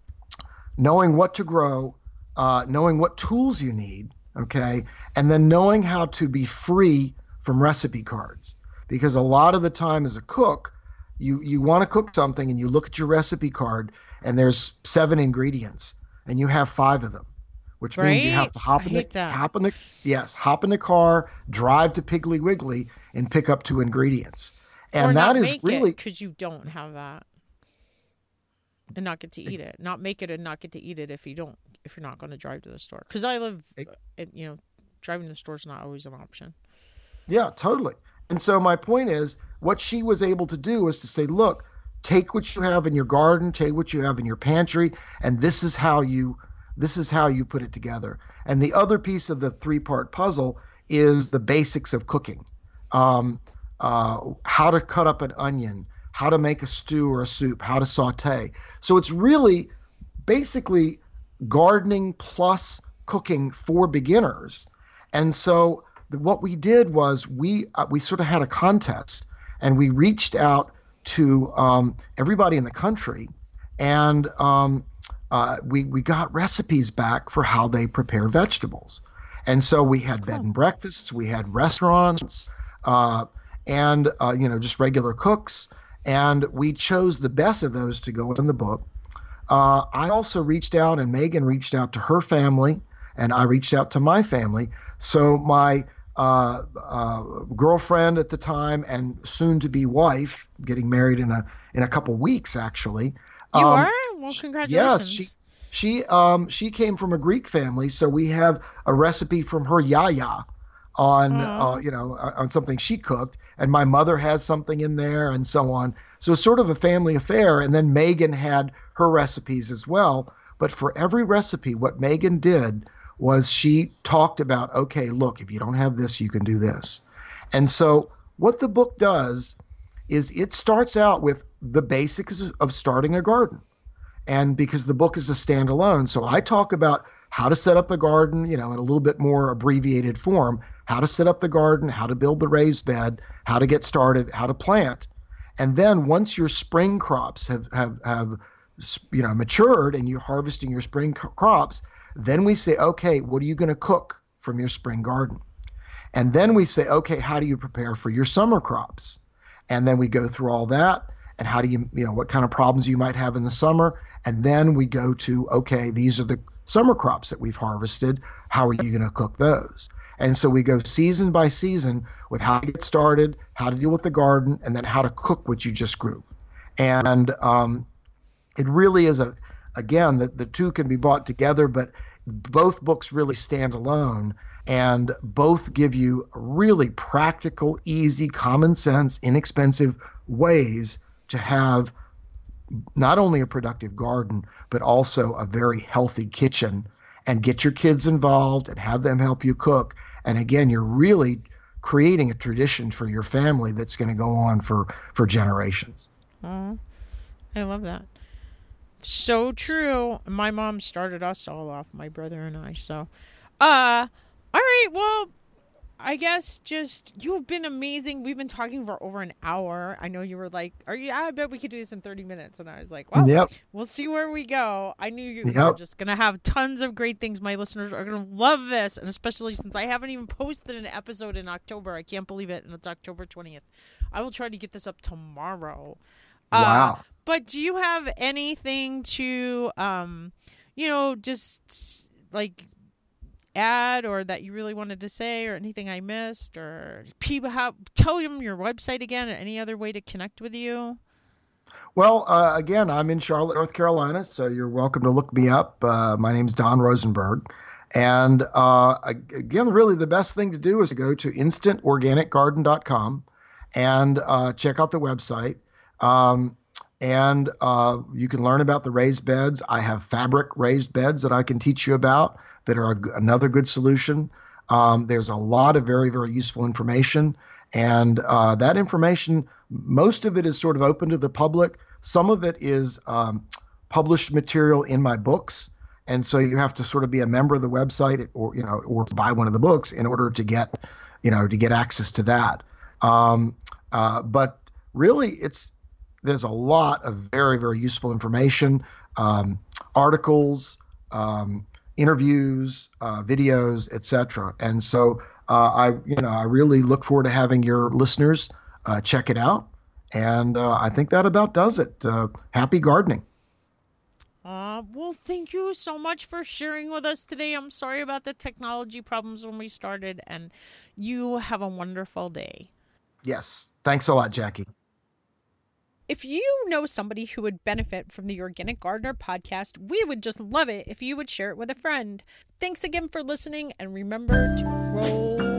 knowing what to grow, uh, knowing what tools you need, okay, and then knowing how to be free from recipe cards. Because a lot of the time as a cook, you, you want to cook something and you look at your recipe card and there's seven ingredients and you have five of them, which right? means you have to hop in, the, hop in the yes, hop in the car, drive to Piggly Wiggly and pick up two ingredients. And or that not is make really because you don't have that and not get to eat it. Not make it and not get to eat it if you don't. If you're not going to drive to the store. Because I live, it, you know, driving to the store is not always an option. Yeah, totally. And so my point is, what she was able to do is to say, look, take what you have in your garden, take what you have in your pantry, and this is how you, this is how you put it together. And the other piece of the three-part puzzle is the basics of cooking. Um, uh, how to cut up an onion, how to make a stew or a soup, how to saute. So it's really basically gardening plus cooking for beginners. And so the, what we did was we uh, we sort of had a contest, and we reached out to um, everybody in the country, and um, uh, we we got recipes back for how they prepare vegetables. And so we had bed and breakfasts, we had restaurants, uh, and uh, you know, just regular cooks, and we chose the best of those to go in the book. Uh, I also reached out, and Megan reached out to her family, and I reached out to my family. So my uh, uh, girlfriend at the time and soon to be wife, getting married in a in a couple weeks actually. You Um, are? Well, yes, congratulations. she she um she came from a Greek family, so we have a recipe from her yaya on uh, you know on something she cooked, and my mother has something in there, and so on. So it's sort of a family affair. And then Megan had her recipes as well. But for every recipe, what Megan did was she talked about, okay, look, if you don't have this, you can do this. And so what the book does is it starts out with the basics of starting a garden. And because the book is a standalone, so I talk about how to set up a garden, you know, in a little bit more abbreviated form, how to set up the garden, how to build the raised bed, how to get started, how to plant. And then once your spring crops have, have, have you know, matured and you're harvesting your spring crops, then we say, okay, what are you going to cook from your spring garden? And then we say, okay, how do you prepare for your summer crops? And then we go through all that. And how do you, you know, what kind of problems you might have in the summer. And then we go to, okay, these are the summer crops that we've harvested. How are you going to cook those? And so we go season by season with how to get started, how to deal with the garden, and then how to cook what you just grew. And um, it really is a, again, the, the two can be bought together, but both books really stand alone and both give you really practical, easy, common sense, inexpensive ways to have not only a productive garden, but also a very healthy kitchen, and get your kids involved and have them help you cook. And again, you're really creating a tradition for your family that's going to go on for, for generations. Oh, I love that. So true. My mom started us all off, my brother and I. So, uh, all right. Well, I guess just, you've been amazing. We've been talking for over an hour. I know you were like, "Are you? I bet we could do this in thirty minutes." And I was like, "Well, Yep. We'll see where we go." I knew you Yep. were just gonna have tons of great things. My listeners are gonna love this, and especially since I haven't even posted an episode in October. I can't believe it, and it's October twentieth. I will try to get this up tomorrow. Wow. Uh, but do you have anything to, um, you know, just like add, or that you really wanted to say, or anything I missed, or people have, tell them your website again, or any other way to connect with you? Well, uh, again, I'm in Charlotte, North Carolina, so you're welcome to look me up. Uh, my name's Don Rosenberg. And uh, again, really the best thing to do is to go to instant organic garden dot com and uh, check out the website. Um, and uh, you can learn about the raised beds. I have fabric raised beds that I can teach you about that are a, another good solution. Um, there's a lot of very, very useful information. And uh, that information, most of it is sort of open to the public. Some of it is um, published material in my books. And so you have to sort of be a member of the website, or, you know, or buy one of the books in order to get, you know, to get access to that. Um, uh, but really, it's, there's a lot of very, very useful information, um, articles, um, interviews, uh, videos, et cetera. And so uh, I, you know, I really look forward to having your listeners uh, check it out. And uh, I think that about does it. Uh, happy gardening. Uh, well, thank you so much for sharing with us today. I'm sorry about the technology problems when we started, and you have a wonderful day. Yes. Thanks a lot, Jackie. If you know somebody who would benefit from the Organic Gardener podcast, we would just love it if you would share it with a friend. Thanks again for listening, and remember to grow